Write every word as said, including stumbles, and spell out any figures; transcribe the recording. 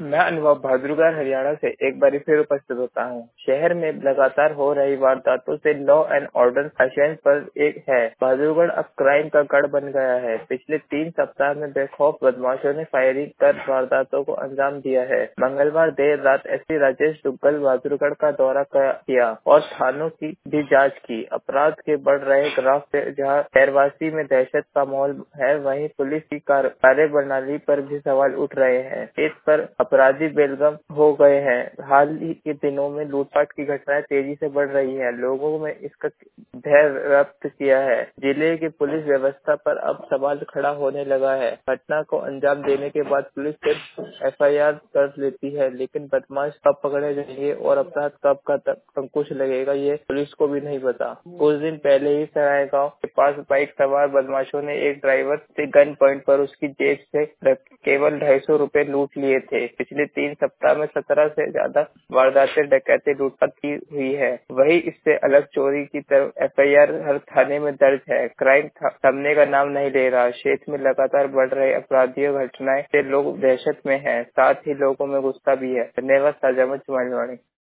मैं अनुभव बहादुरगढ़ हरियाणा से एक बार फिर उपस्थित होता हूँ। शहर में लगातार हो रही वारदातों से लॉ एंड ऑर्डर आशंका पर एक है। बहादुरगढ़ अब क्राइम का गढ़ बन गया है। पिछले तीन सप्ताह में बेखौफ बदमाशों ने फायरिंग कर वारदातों को अंजाम दिया है। मंगलवार देर रात एसपी राजेश दुग्गल बहादुरगढ़ का दौरा किया और थानों की भी जांच की। अपराध के बढ़ रहे ग्राफ से जहां शहरवासी में दहशत का माहौल है, वहीं पुलिस की कार्यप्रणाली पर भी सवाल उठ रहे हैं। इस पर अपराधी बेलगम हो गए हैं। हाल ही के दिनों में लूटपाट की घटनाएं तेजी से बढ़ रही हैं। लोगों में इसका भय व्यक्त किया है। जिले की पुलिस व्यवस्था पर अब सवाल खड़ा होने लगा है। घटना को अंजाम देने के बाद पुलिस सिर्फ एफआईआर कर लेती है, लेकिन बदमाश कब पकड़े जाएंगे और अपराध कब का अंकुश लगेगा, ये पुलिस को भी नहीं पता। कुछ दिन पहले ही सराय गांव के पास बाइक सवार बदमाशों ने एक ड्राइवर से गन पॉइंट पर उसकी जेब से केवल ढाई सौ रूपये लूट लिए थे। पिछले तीन सप्ताह में सत्रह से ज्यादा वारदातें, डकैती, लूटपाट की हुई है। वही इससे अलग चोरी की तरफ एफआईआर हर थाने में दर्ज है। क्राइम थमने का नाम नहीं ले रहा। क्षेत्र में लगातार बढ़ रहे अपराधियों घटनाएं से लोग दहशत में हैं, साथ ही लोगों में गुस्सा भी है। धन्यवाद। साझा मंच।